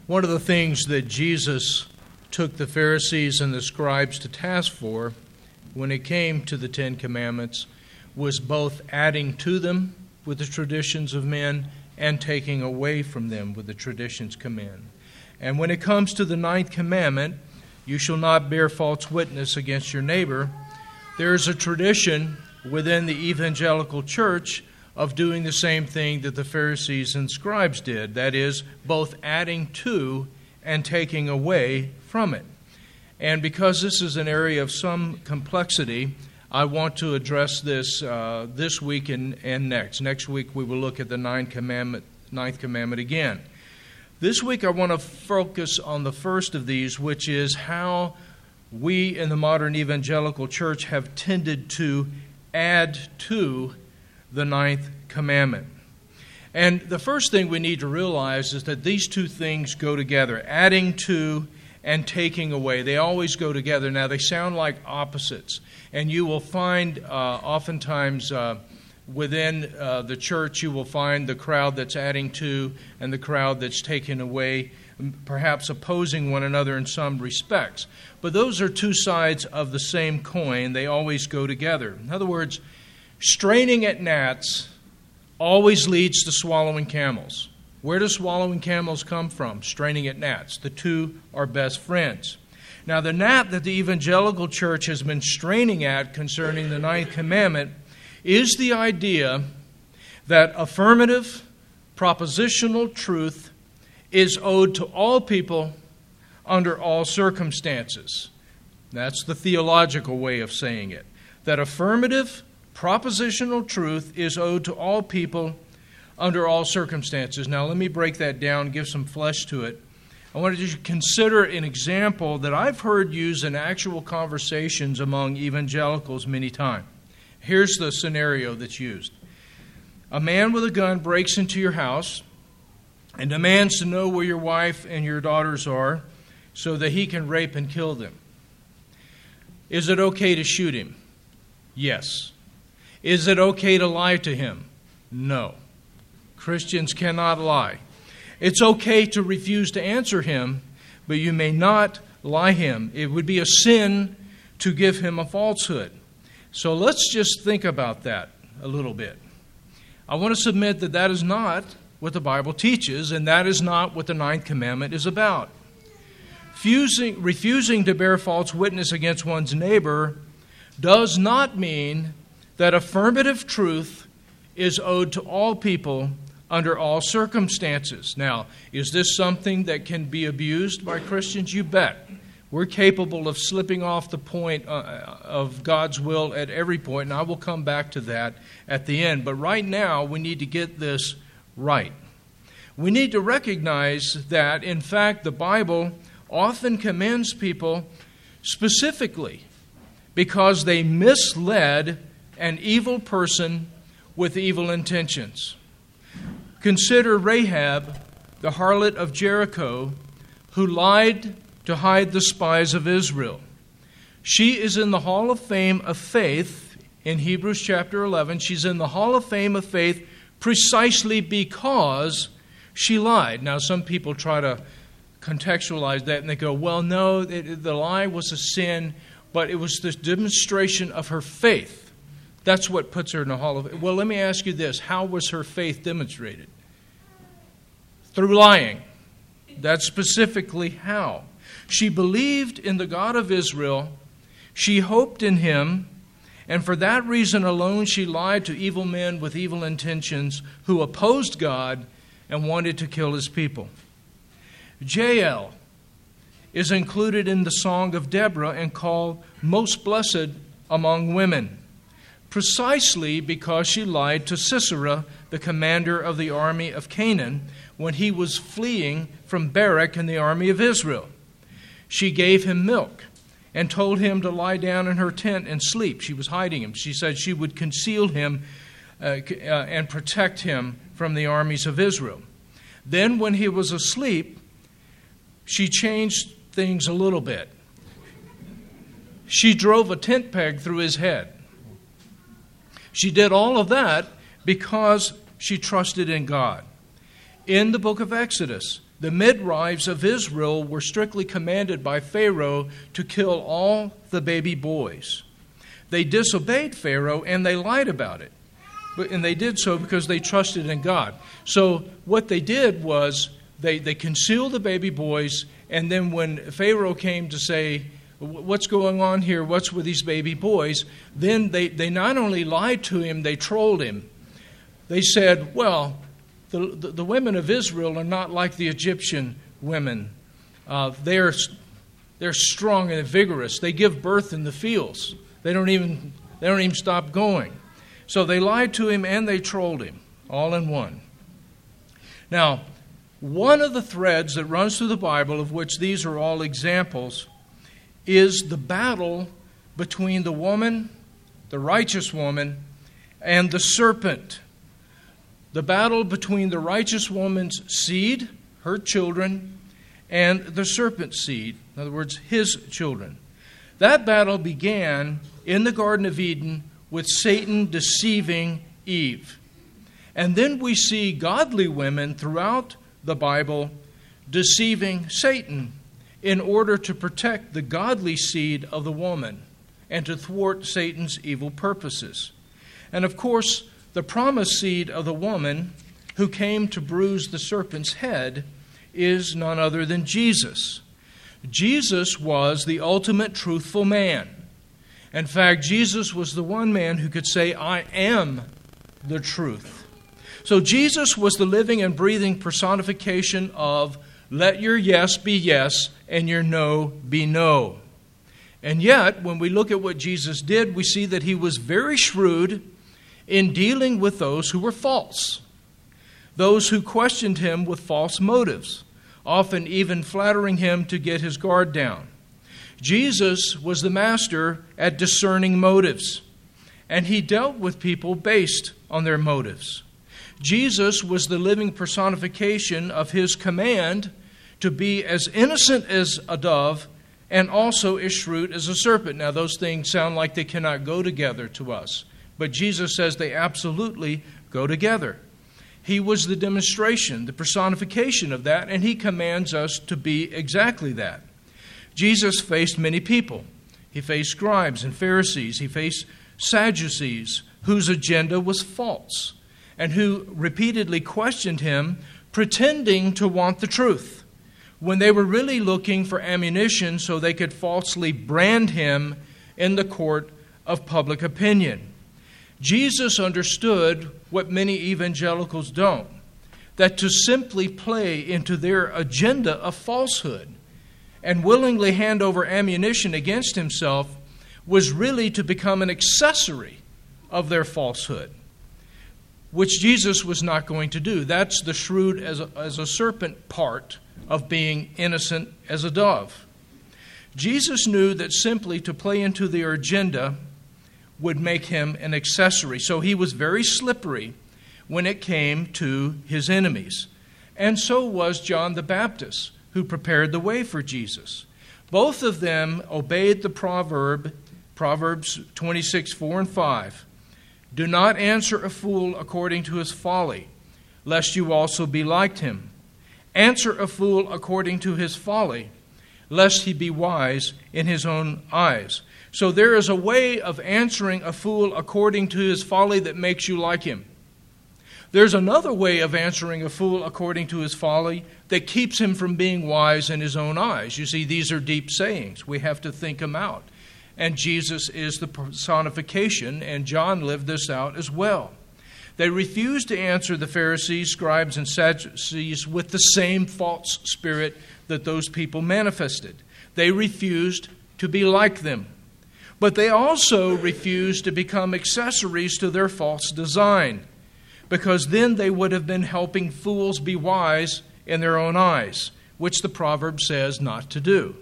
One of the things that Jesus took the Pharisees and the scribes to task for when it came to the Ten Commandments was both adding to them with the traditions of men and taking away from them with the traditions of men. And when it comes to the ninth commandment, you shall not bear false witness against your neighbor, there is a tradition within the evangelical church of doing the same thing that the Pharisees and scribes did. That is, both adding to and taking away from it. And because this is an area of some complexity, I want to address this this week and next. Next week we will look at the ninth commandment again. This week I want to focus on the first of these, which is how we in the modern evangelical church have tended to add to the ninth commandment. And the first thing we need to realize is that these two things go together, adding to and taking away. They always go together. Now, they sound like opposites. And you will find oftentimes within the church, you will find the crowd that's adding to and the crowd that's taking away, perhaps opposing one another in some respects. But those are two sides of the same coin. They always go together. In other words, straining at gnats always leads to swallowing camels. Where do swallowing camels come from? Straining at gnats. The two are best friends. Now, the gnat that the evangelical church has been straining at concerning the ninth commandment is the idea that affirmative, propositional truth is owed to all people under all circumstances. That's the theological way of saying it. That affirmative, propositional truth is owed to all people under all circumstances. Now, let me break that down, give some flesh to it. I want you to consider an example that I've heard used in actual conversations among evangelicals many times. Here's the scenario that's used. A man with a gun breaks into your house and demands to know where your wife and your daughters are so that he can rape and kill them. Is it okay to shoot him? Yes. Is it okay to lie to him? No. Christians cannot lie. It's okay to refuse to answer him, but you may not lie him. It would be a sin to give him a falsehood. So let's just think about that a little bit. I want to submit that that is not what the Bible teaches, and that is not what the ninth commandment is about. Refusing to bear false witness against one's neighbor does not mean that affirmative truth is owed to all people under all circumstances. Now, is this something that can be abused by Christians? You bet. We're capable of slipping off the point of God's will at every point, and I will come back to that at the end. But right now, we need to get this right. We need to recognize that, in fact, the Bible often commends people specifically because they misled an evil person with evil intentions. Consider Rahab, the harlot of Jericho, who lied to hide the spies of Israel. She is in the Hall of Fame of Faith in Hebrews chapter 11. She's in the Hall of Fame of Faith precisely because she lied. Now, some people try to contextualize that and they go, well, no, the lie was a sin, but it was the demonstration of her faith. That's what puts her in the Hall of Fame. Well, let me ask you this. How was her faith demonstrated? Through lying. That's specifically how. She believed in the God of Israel. She hoped in Him. And for that reason alone, she lied to evil men with evil intentions who opposed God and wanted to kill His people. Jael is included in the Song of Deborah and called most blessed among women, precisely because she lied to Sisera, the commander of the army of Canaan, when he was fleeing from Barak and the army of Israel. She gave him milk and told him to lie down in her tent and sleep. She was hiding him. She said she would conceal him and protect him from the armies of Israel. Then when he was asleep, she changed things a little bit. She drove a tent peg through his head. She did all of that because she trusted in God. In the book of Exodus, The midwives of Israel were strictly commanded by Pharaoh to kill all the baby boys. They disobeyed Pharaoh and they lied about it. And they did so because they trusted in God. So what they did was they concealed the baby boys, and then when Pharaoh came to say, what's going on here, what's with these baby boys, then they not only lied to him, they trolled him. They said, well, the women of Israel are not like the Egyptian women. They're strong and vigorous. They give birth in the fields. They don't even stop going. So they lied to him and they trolled him, all in one. Now, one of the threads that runs through the Bible, of which these are all examples, is the battle between the woman, the righteous woman, and the serpent. The battle between the righteous woman's seed, her children, and the serpent's seed, in other words, his children. That battle began in the Garden of Eden with Satan deceiving Eve. And then we see godly women throughout the Bible deceiving Satan in order to protect the godly seed of the woman and to thwart Satan's evil purposes. And of course, the promised seed of the woman who came to bruise the serpent's head is none other than Jesus. Jesus was the ultimate truthful man. In fact, Jesus was the one man who could say, I am the truth. So Jesus was the living and breathing personification of let your yes be yes and your no be no. And yet, when we look at what Jesus did, we see that he was very shrewd in dealing with those who were false, those who questioned him with false motives, often even flattering him to get his guard down. Jesus was the master at discerning motives, and he dealt with people based on their motives. Jesus was the living personification of his command to be as innocent as a dove and also as shrewd as a serpent. Now, those things sound like they cannot go together to us, but Jesus says they absolutely go together. He was the demonstration, the personification of that, and he commands us to be exactly that. Jesus faced many people. He faced scribes and Pharisees. He faced Sadducees whose agenda was false and who repeatedly questioned him, pretending to want the truth, when they were really looking for ammunition so they could falsely brand him in the court of public opinion. Jesus understood what many evangelicals don't, that to simply play into their agenda of falsehood and willingly hand over ammunition against himself was really to become an accessory of their falsehood, which Jesus was not going to do. That's the shrewd as a serpent part of being innocent as a dove. Jesus knew that simply to play into their agenda would make him an accessory. So he was very slippery when it came to his enemies. And so was John the Baptist, who prepared the way for Jesus. Both of them obeyed the proverb, Proverbs 26:4 and 5. Do not answer a fool according to his folly, lest you also be like him. Answer a fool according to his folly, lest he be wise in his own eyes. So there is a way of answering a fool according to his folly that makes you like him. There's another way of answering a fool according to his folly that keeps him from being wise in his own eyes. You see, these are deep sayings. We have to think them out. And Jesus is the personification, and John lived this out as well. They refused to answer the Pharisees, scribes, and Sadducees with the same false spirit that those people manifested. They refused to be like them. But they also refused to become accessories to their false design, because then they would have been helping fools be wise in their own eyes, which the proverb says not to do.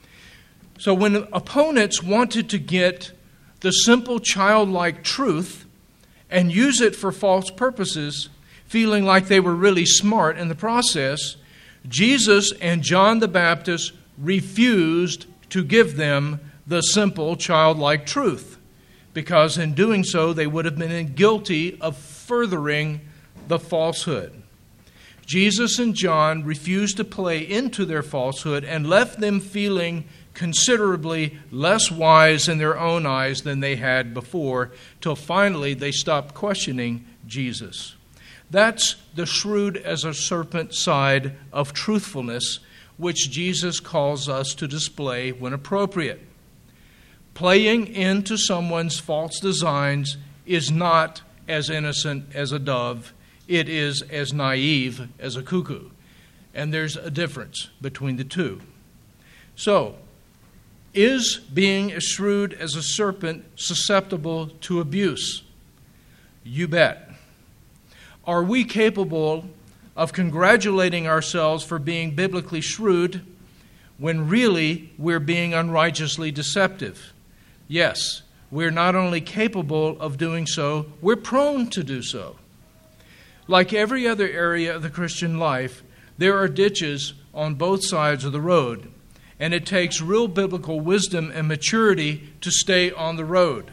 So when opponents wanted to get the simple childlike truth and use it for false purposes, feeling like they were really smart in the process, Jesus and John the Baptist refused to give them the simple childlike truth, because in doing so they would have been guilty of furthering the falsehood. Jesus and John refused to play into their falsehood and left them feeling considerably less wise in their own eyes than they had before, till finally they stopped questioning Jesus. That's the shrewd as a serpent side of truthfulness, which Jesus calls us to display when appropriate. Playing into someone's false designs is not as innocent as a dove. It is as naive as a cuckoo. And there's a difference between the two. So, is being as shrewd as a serpent susceptible to abuse? You bet. Are we capable of congratulating ourselves for being biblically shrewd when really we're being unrighteously deceptive? Yes, we're not only capable of doing so, we're prone to do so. Like every other area of the Christian life, there are ditches on both sides of the road, and it takes real biblical wisdom and maturity to stay on the road.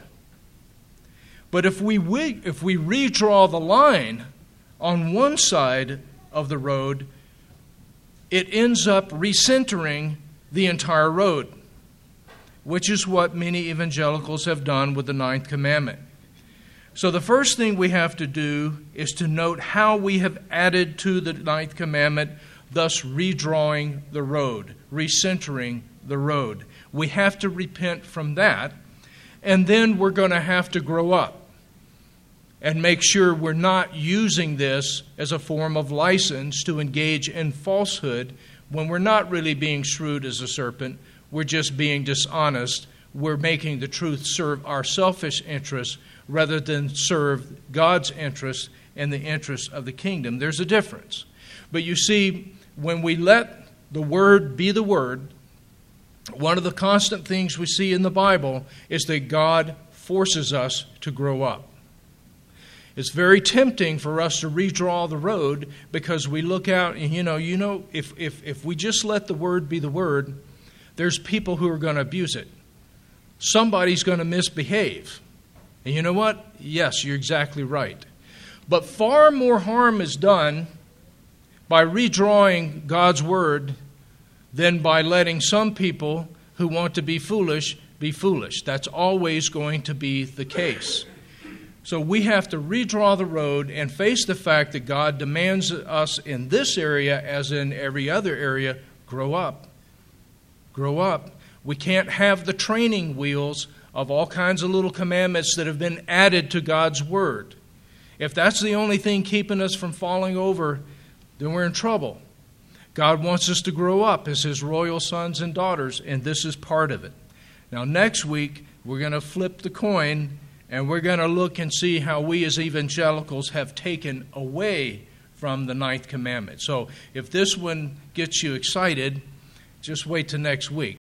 But if we redraw the line on one side of the road, it ends up recentering the entire road, which is what many evangelicals have done with the Ninth Commandment. So the first thing we have to do is to note how we have added to the Ninth Commandment, thus redrawing the road, recentering the road. We have to repent from that, and then we're going to have to grow up and make sure we're not using this as a form of license to engage in falsehood when we're not really being shrewd as a serpent. We're just being dishonest. We're making the truth serve our selfish interests rather than serve God's interests and the interests of the kingdom. There's a difference. But you see, when we let the Word be the Word, one of the constant things we see in the Bible is that God forces us to grow up. It's very tempting for us to redraw the road because we look out and, if we just let the Word be the Word, there's people who are going to abuse it. Somebody's going to misbehave. And you know what? Yes, you're exactly right. But far more harm is done by redrawing God's Word than by letting some people who want to be foolish be foolish. That's always going to be the case. So we have to redraw the road and face the fact that God demands us in this area, as in every other area, grow up. Grow up. We can't have the training wheels of all kinds of little commandments that have been added to God's Word. If that's the only thing keeping us from falling over, then we're in trouble. God wants us to grow up as His royal sons and daughters, and this is part of it. Now, next week, we're going to flip the coin, and we're going to look and see how we as evangelicals have taken away from the Ninth Commandment. So if this one gets you excited, just wait till next week.